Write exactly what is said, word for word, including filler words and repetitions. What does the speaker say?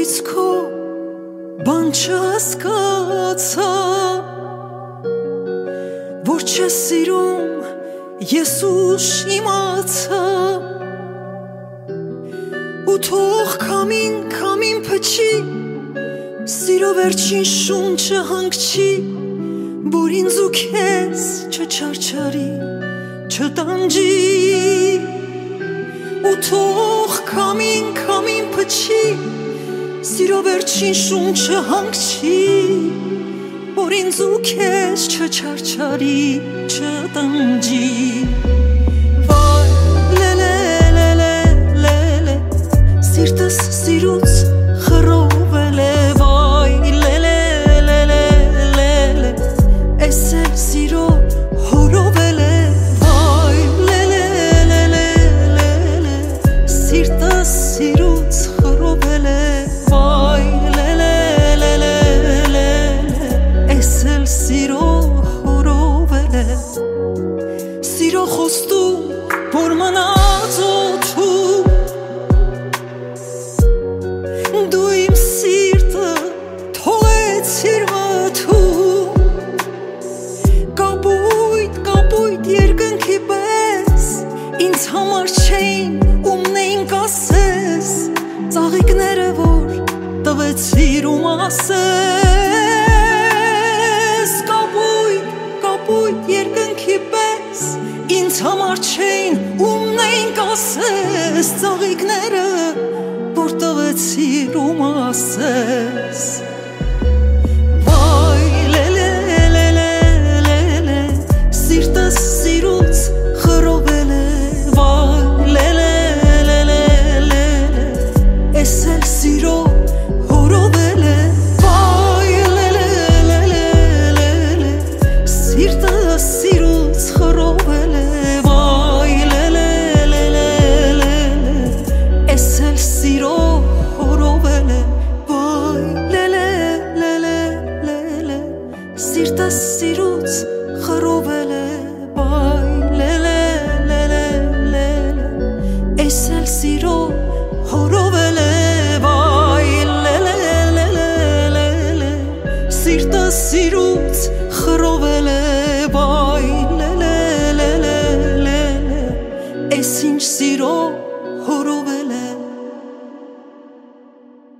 Նորից քո բան չհասկացա, որ չես սիրում, ես ուշ իմացա, ու թող քամին քամին փչի, սիրո վերջին շունչը հանգչի, որ ինձ ու քեզ չչարչարի, չտանջի, ու թող քամին քամին փչի, սիրո վերջին շունչը հանգչի, որ ինձ ու քեզ չչարչարի, չտանջի. Վայ լելե լելե լելե, սիրտս սիրուց խռովել է, վայ լելե լելե լելե, էս էլ սիրո հորովել է, վայ լելե լելե լելե, սիրտս սիրուց խռովել է, վայ լելե լելե լելե, էս էլ սիրո հորովել է. Սիրո խոստում, որ մնաց օդում, դու իմ սիրտը թողեցիր մթում, կապույտ կապույտ երկնքի պես, ինձ համար չէին, ումն էին կասես, ծաղիկները որ տվեցիր ում ասես, կապույտ կապույտ երկնքի պես, ինձ համար չէին, ումն էին կասես, ծաղիկները որ տվեցիր ում ասես. Վայ լելե լելե լելե, սիրտս սիրուց խռովել է, վայ լելե լելե լելե, էս էլ սիրո հորովել է, վայ լելե լելե լելե, սիրտս սիրուց խռովել է, վայ լելե լելե լելե, էս էլ սիրո հորովել է, վայ լելե լելե լելե, սիրտս սիրուց խռովել է, վայ լելե լելե լելե, էս էլ սիրո հորովել է, վայ լելե լելե լելե, սիրտս սիրուց